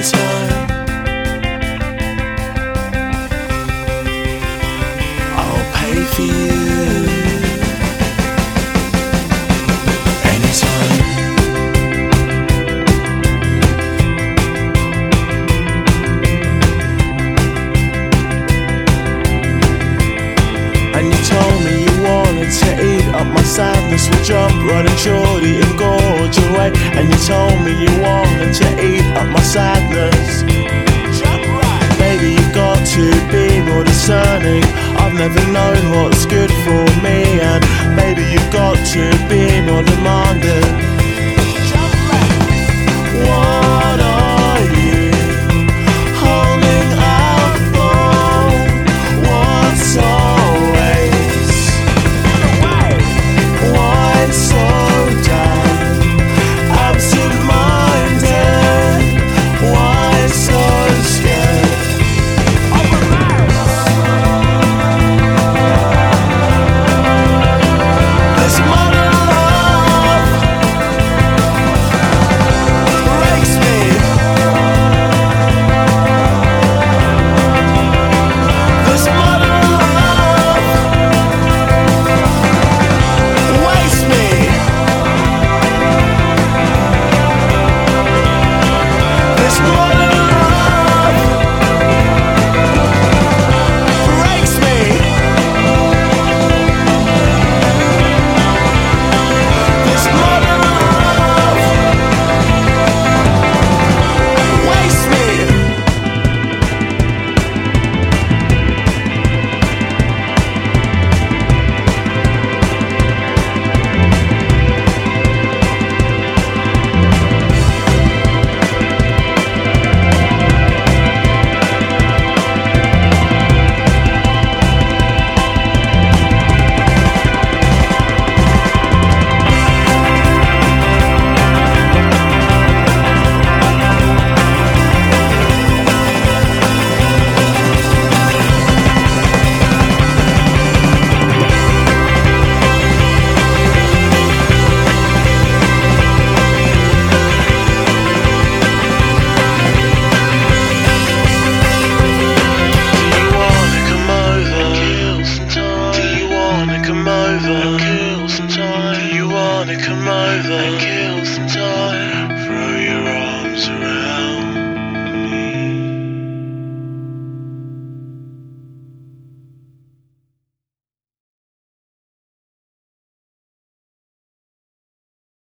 anytime. I'll pay for you anytime. And you told me you wanted to eat up my sadness. We'll jump, run and shorty and gorge away. And you told me you wanted to eat up my sadness. Baby, you got to be more discerning. I've never known what's good for me. And baby, you got to be more demanding. What are you holding out for? What's always? Why so damn absent-minded? Why so scared? This modern love breaks me. This modern love wastes me. This modern love breaks me. This modern love wastes me. Come over and kill some time. Do you wanna come over and kill some time? Throw your arms around